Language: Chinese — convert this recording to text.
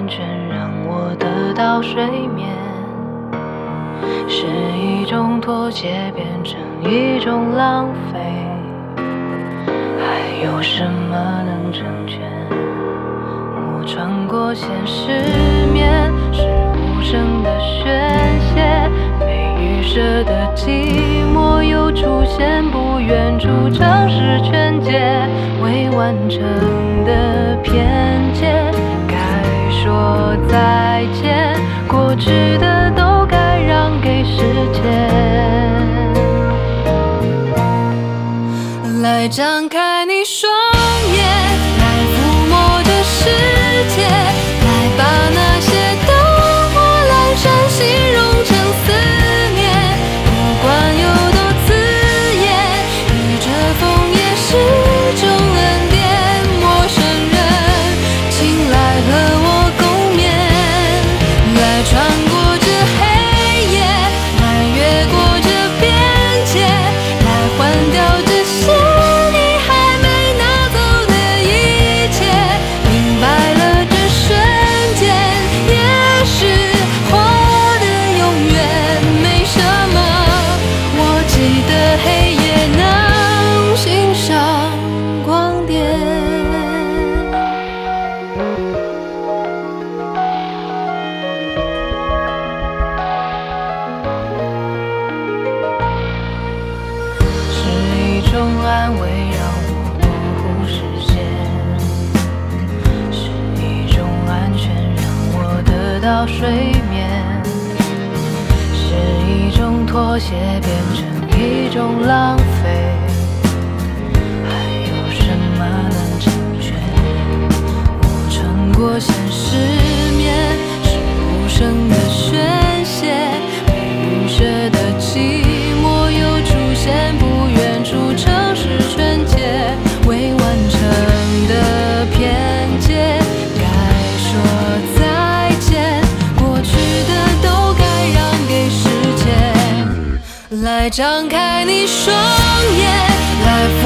全让我得到睡眠，是一种妥协变成一种浪费，还有什么能成全？我穿过现实面，是无声的宣泄，没预设的寂寞又出现，不愿主张是全解，未完成的偏见，该说再见，过去的都该让给时间。来张开你双眼，来抚摸这世界，来把那些灯火阑珊形容成思念，不管有多刺眼，与这枫叶是种恩典。陌生人，请来和我共眠，来穿过这黑夜，来越过这边界，来换掉这些你还没拿走的一切。明白了这瞬间，也许活得永远没什么，我记得黑夜能欣赏光点。是一种安慰让我模糊视线，是一种安全让我得到睡眠，是一种妥协变成一种浪费，还有什么能成全？我穿过现实面，是无声的宣泄，没预设的寂寞又出现，不愿出城市全解，未完成的偏见，该说再见，过去的都该让给时间。来张开你双眼，来